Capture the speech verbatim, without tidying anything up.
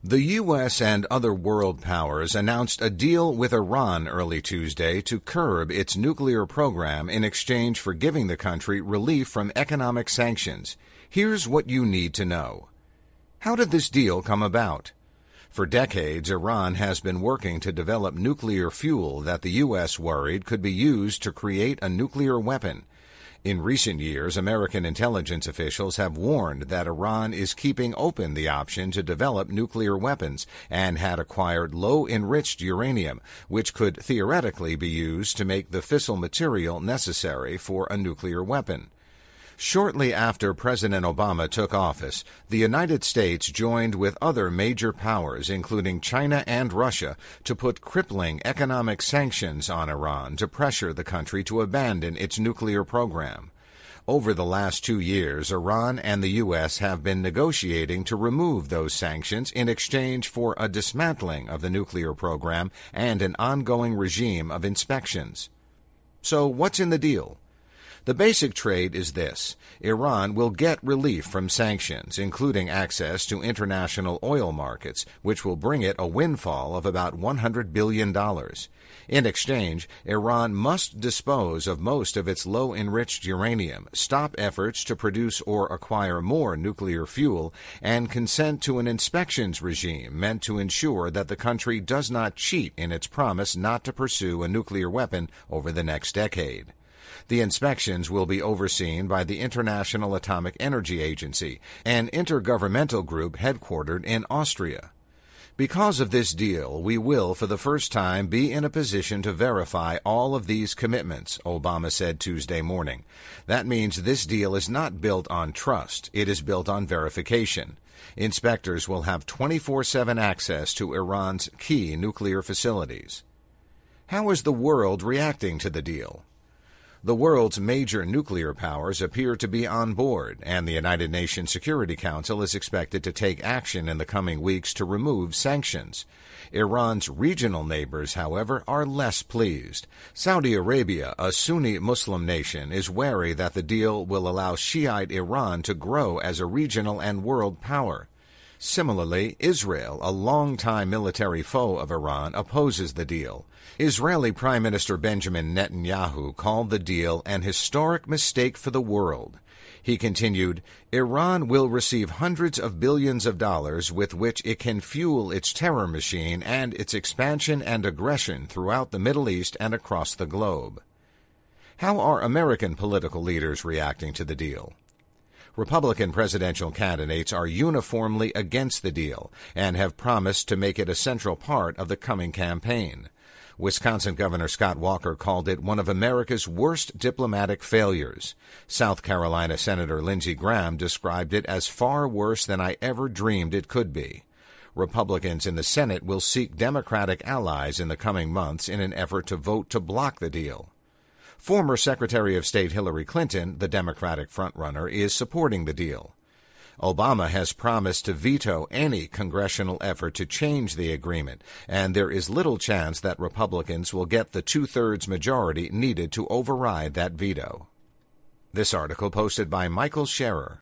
The U S and other world powers announced a deal with Iran early Tuesday to curb its nuclear program in exchange for giving the country relief from economic sanctions. Here's what you need to know. How did this deal come about? For decades, Iran has been working to develop nuclear fuel that the U S worried could be used to create a nuclear weapon. In recent years, American intelligence officials have warned that Iran is keeping open the option to develop nuclear weapons and had acquired low-enriched uranium, which could theoretically be used to make the fissile material necessary for a nuclear weapon. Shortly after President Obama took office, the United States joined with other major powers, including China and Russia, to put crippling economic sanctions on Iran to pressure the country to abandon its nuclear program. Over the last two years, Iran and the U S have been negotiating to remove those sanctions in exchange for a dismantling of the nuclear program and an ongoing regime of inspections. So what's in the deal? The basic trade is this. Iran will get relief from sanctions, including access to international oil markets, which will bring it a windfall of about one hundred billion dollars. In exchange, Iran must dispose of most of its low-enriched uranium, stop efforts to produce or acquire more nuclear fuel, and consent to an inspections regime meant to ensure that the country does not cheat in its promise not to pursue a nuclear weapon over the next decade. The inspections will be overseen by the International Atomic Energy Agency, an intergovernmental group headquartered in Austria. Because of this deal, we will, for the first time, be in a position to verify all of these commitments, Obama said Tuesday morning. That means this deal is not built on trust. It is built on verification. Inspectors will have twenty-four seven access to Iran's key nuclear facilities. How is the world reacting to the deal? The world's major nuclear powers appear to be on board, and the United Nations Security Council is expected to take action in the coming weeks to remove sanctions. Iran's regional neighbors, however, are less pleased. Saudi Arabia, a Sunni Muslim nation, is wary that the deal will allow Shiite Iran to grow as a regional and world power. Similarly, Israel, a longtime military foe of Iran, opposes the deal. Israeli Prime Minister Benjamin Netanyahu called the deal an historic mistake for the world. He continued, Iran will receive hundreds of billions of dollars with which it can fuel its terror machine and its expansion and aggression throughout the Middle East and across the globe. How are American political leaders reacting to the deal? Republican presidential candidates are uniformly against the deal and have promised to make it a central part of the coming campaign. Wisconsin Governor Scott Walker called it one of America's worst diplomatic failures. South Carolina Senator Lindsey Graham described it as far worse than I ever dreamed it could be. Republicans in the Senate will seek Democratic allies in the coming months in an effort to vote to block the deal. Former Secretary of State Hillary Clinton, the Democratic frontrunner, is supporting the deal. Obama has promised to veto any congressional effort to change the agreement, and there is little chance that Republicans will get the two-thirds majority needed to override that veto. This article posted by Michael Scherer.